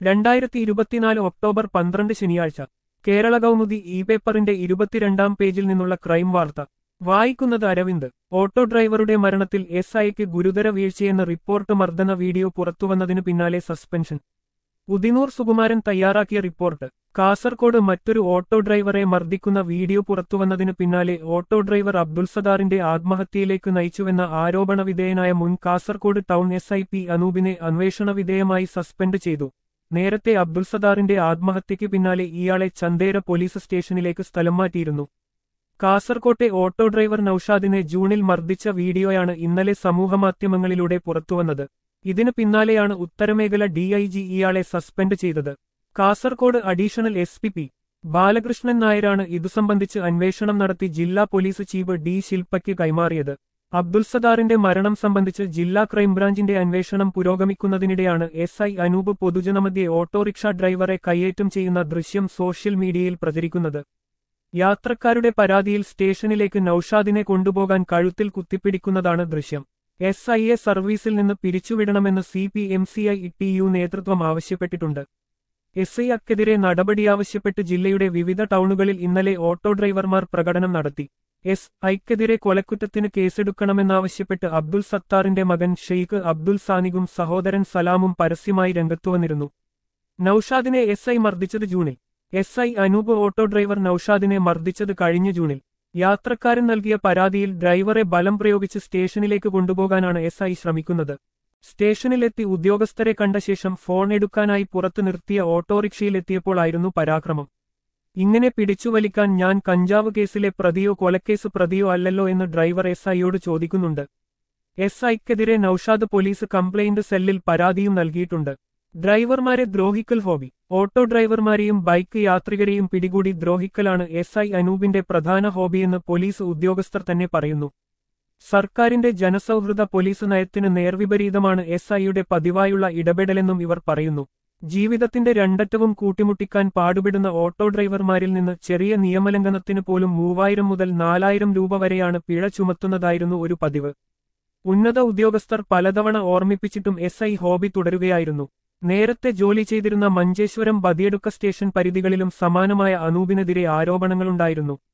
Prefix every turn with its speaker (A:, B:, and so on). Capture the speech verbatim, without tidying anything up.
A: രണ്ടായിരത്തി ഇരുപത്തിനാല് ഒക്ടോബർ പന്ത്രണ്ട് ശനിയാഴ്ച കേരള കൗമുദി ഇ പേപ്പറിന്റെ ഇരുപത്തിരണ്ടാം പേജിൽ നിന്നുള്ള ക്രൈം വാർത്ത വായിക്കുന്നത് അരവിന്ദ്. ഓട്ടോ ഡ്രൈവറുടെ മരണത്തിൽ എസ് ഐക്ക് ഗുരുതര വീഴ്ചയെന്ന റിപ്പോർട്ട്. മർദ്ദന വീഡിയോ പുറത്തുവന്നതിനു പിന്നാലെ സസ്പെൻഷൻ. ഉദിനൂർ സുകുമാരൻ തയ്യാറാക്കിയ റിപ്പോർട്ട്. കാസർകോട് മറ്റൊരു ഓട്ടോ ഡ്രൈവറെ മർദ്ദിക്കുന്ന വീഡിയോ പുറത്തുവന്നതിനു പിന്നാലെ ഓട്ടോ ഡ്രൈവർ അബ്ദുൾ സദാറിന്റെ ആത്മഹത്യയിലേക്ക് നയിച്ചുവെന്ന ആരോപണ വിധേയനായ മുൻ Kasaragod town S I P അനൂപിനെ അന്വേഷണ വിധേയമായി സസ്പെൻഡ് ചെയ്തു. നേരത്തെ അബ്ദുൾ സദാറിന്റെ ആത്മഹത്യയ്ക്ക് പിന്നാലെ ഇയാളെ ചന്തേര പോലീസ് സ്റ്റേഷനിലേക്ക് സ്ഥലം മാറ്റിയിരുന്നു. കാസർകോട്ടെ ഓട്ടോ ഡ്രൈവർ നൌഷാദിനെ ജൂണിൽ മർദ്ദിച്ച വീഡിയോയാണ് ഇന്നലെ സമൂഹമാധ്യമങ്ങളിലൂടെ പുറത്തുവന്നത്. ഇതിനു പിന്നാലെയാണ് ഉത്തരമേഖല ഡിഐജി ഇയാളെ സസ്പെൻഡ് ചെയ്തത്. Kasaragod additional S P P Balakrishnan നായരാണ് ഇതു സംബന്ധിച്ച് അന്വേഷണം നടത്തി ജില്ലാ പോലീസ് ചീഫ് ഡി ശിൽപയ്ക്ക് കൈമാറിയത്. അബ്ദുൾ സദാറിന്റെ മരണം സംബന്ധിച്ച് ജില്ലാ ക്രൈംബ്രാഞ്ചിന്റെ അന്വേഷണം പുരോഗമിക്കുന്നതിനിടെയാണ് എസ് ഐ അനൂപ് പൊതുജനമധ്യേ ഓട്ടോറിക്ഷ ഡ്രൈവറെ കയ്യേറ്റം ചെയ്യുന്ന ദൃശ്യം സോഷ്യൽ മീഡിയയിൽ പ്രചരിക്കുന്നത്. യാത്രക്കാരുടെ പരാതിയിൽ സ്റ്റേഷനിലേക്ക് നൌഷാദിനെ കൊണ്ടുപോകാൻ കഴുത്തിൽ കുത്തിപ്പിടിക്കുന്നതാണ് ദൃശ്യം. എസ് ഐയെ സർവീസിൽ നിന്ന് പിരിച്ചുവിടണമെന്ന് C P M C I T U നേതൃത്വം ആവശ്യപ്പെട്ടിട്ടുണ്ട്. എസ് ഐക്കെതിരെ നടപടിയാവശ്യപ്പെട്ട് ജില്ലയുടെ വിവിധ ടൗണുകളിൽ ഇന്നലെ ഓട്ടോ ഡ്രൈവർമാർ പ്രകടനം നടത്തി. എസ് ഐക്കെതിരെ കൊലക്കുറ്റത്തിന് കേസെടുക്കണമെന്നാവശ്യപ്പെട്ട് അബ്ദുൾ സത്താറിന്റെ മകൻ ഷെയ്ഖ് അബ്ദുൾ സാനിഗും സഹോദരൻ സലാമും പരസ്യമായി രംഗത്തുവന്നിരുന്നു. നൌഷാദിനെ എസ് ഐ മർദ്ദിച്ചത് ജൂണിൽ. S I Anoop auto driver നൌഷാദിനെ മർദ്ദിച്ചത് കഴിഞ്ഞ ജൂണിൽ. യാത്രക്കാരൻ നൽകിയ പരാതിയിൽ ഡ്രൈവറെ ബലം പ്രയോഗിച്ച് സ്റ്റേഷനിലേക്ക് കൊണ്ടുപോകാനാണ് എസ് ഐ ശ്രമിക്കുന്നത്. സ്റ്റേഷനിലെത്തി ഉദ്യോഗസ്ഥരെ കണ്ട ശേഷം ഫോൺ എടുക്കാനായി പുറത്തു നിർത്തിയ ഓട്ടോറിക്ഷയിലെത്തിയപ്പോഴായിരുന്നു പരാക്രമം. ഇങ്ങനെ പിടിച്ചുവലിക്കാൻ ഞാൻ കഞ്ചാവ് കേസിലെ പ്രതിയോ കൊലക്കേസ് പ്രതിയോ അല്ലല്ലോ എന്ന് ഡ്രൈവർ എസ് ഐയോട് ചോദിക്കുന്നുണ്ട്. എസ് ഐക്കെതിരെ നൌഷാദ് പോലീസ് കംപ്ലയിന്റ് സെല്ലിൽ പരാതിയും നൽകിയിട്ടുണ്ട്. ഡ്രൈവർമാരെ ദ്രോഹിക്കൽ ഹോബി. ഓട്ടോ ഡ്രൈവർമാരെയും ബൈക്ക് യാത്രികരെയും പിടികൂടി ദ്രോഹിക്കലാണ് എസ് ഐ അനൂപിന്റെ പ്രധാന ഹോബിയെന്ന് പോലീസ് ഉദ്യോഗസ്ഥർ തന്നെ പറയുന്നു. സർക്കാരിന്റെ ജനസൗഹൃദ പോലീസ് നയത്തിന് നേർവിപരീതമാണ് എസ് ഐയുടെ പതിവായുള്ള ഇടപെടലെന്നും ഇവർ പറയുന്നു. ജീവിതത്തിന്റെ രണ്ടറ്റവും കൂട്ടിമുട്ടിക്കാൻ പാടുപെടുന്ന ഓട്ടോ ഡ്രൈവർമാരിൽ നിന്ന് ചെറിയ നിയമലംഘനത്തിന് പോലും മൂവായിരം മുതൽ നാലായിരം രൂപ വരെയാണ് പിഴ ചുമത്തുന്നതായിരുന്നു ഒരു പതിവ്. ഉന്നത ഉദ്യോഗസ്ഥർ പലതവണ ഓർമ്മിപ്പിച്ചിട്ടും എസ് ഐ ഹോബി തുടരുകയായിരുന്നു. നേരത്തെ ജോലി ചെയ്തിരുന്ന മഞ്ചേശ്വരം ബദിയടുക്ക സ്റ്റേഷൻ പരിധികളിലും സമാനമായ അനൂപിനെതിരെ ആരോപണങ്ങളുണ്ടായിരുന്നു.